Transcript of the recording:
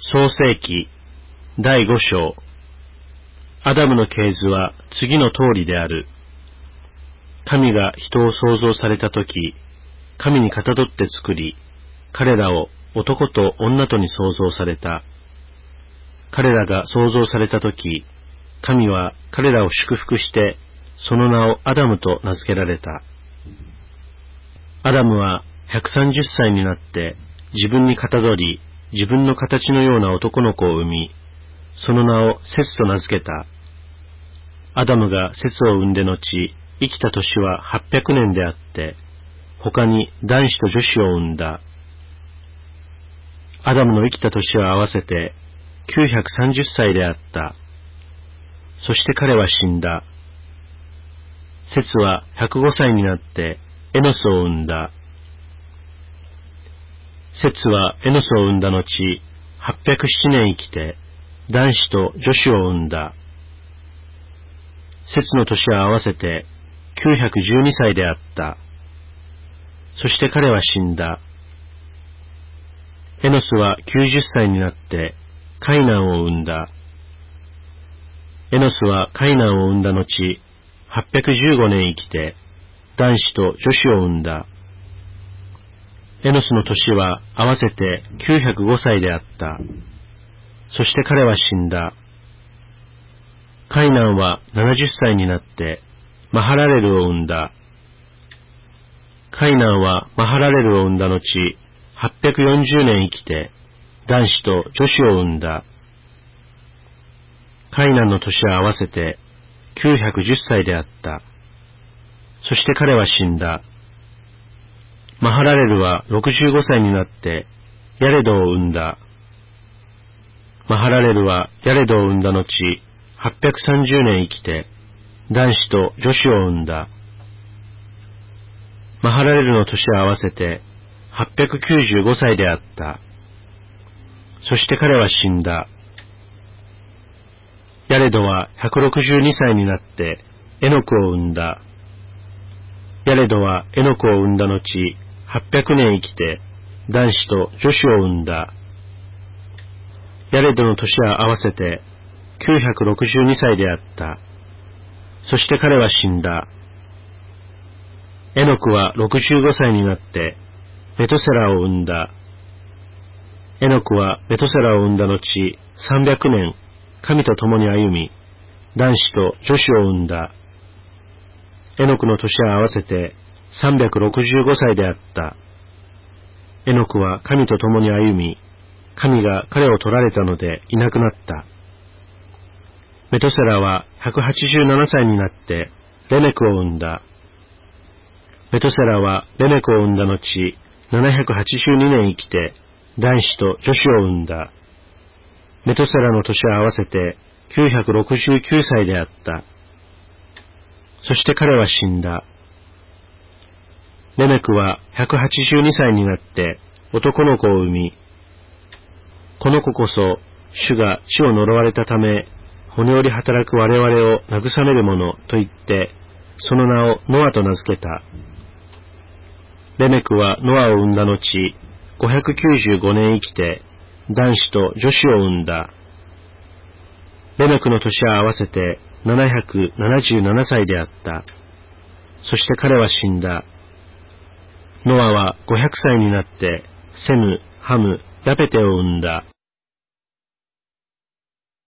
創世記第5章。アダムの系図は次の通りである。神が人を創造されたとき、神にかたどって作り、彼らを男と女とに創造された。彼らが創造されたとき、神は彼らを祝福して、その名をアダムと名付けられた。アダムは130歳になって自分にかたどり、自分の形のような男の子を産み、その名をセツと名付けた。アダムがセツを産んで後、生きた年は800年であって、他に男子と女子を産んだ。アダムの生きた年は合わせて930歳であった。そして彼は死んだ。セツは105歳になってエノスを産んだ。セツはエノスを産んだ後、807年生きて、男子と女子を産んだ。セツの年は合わせて912歳であった。そして彼は死んだ。エノスは90歳になって、カイナンを産んだ。エノスはカイナンを産んだ後、815年生きて、男子と女子を産んだ。エノスの年は合わせて905歳であった。そして彼は死んだ。カイナンは70歳になって、マハラレルを産んだ。カイナンはマハラレルを産んだ後、840年生きて、男子と女子を産んだ。カイナンの年は合わせて910歳であった。そして彼は死んだ。マハラレルは65歳になって、ヤレドを産んだ。マハラレルはヤレドを産んだ後、830年生きて、男子と女子を産んだ。マハラレルの年は合わせて895歳であった。そして彼は死んだ。ヤレドは162歳になって、エノクを産んだ。ヤレドはエノクを産んだ後、800年生きて、男子と女子を産んだ。ヤレドの年は合わせて962歳であった。そして彼は死んだ。エノクは65歳になって、メトセラを産んだ。エノクはメトセラを産んだ後、300年、神と共に歩み、男子と女子を産んだ。エノクの年は合わせて365歳であった。エノクは神と共に歩み、神が彼を取られたのでいなくなった。メトセラは187歳になってレメクを産んだ。メトセラはレメクを産んだ後、782年生きて男子と女子を産んだ。メトセラの年は合わせて969歳であった。そして彼は死んだ。レメクは182歳になって男の子を産み、この子こそ主が地を呪われたため、骨折り働く我々を慰めるものと言って、その名をノアと名付けた。レメクはノアを産んだ後、595年生きて、男子と女子を産んだ。レメクの年は合わせて777歳であった。そして彼は死んだ。ノアは500歳になって、セム、ハム、ヤペテを産んだ。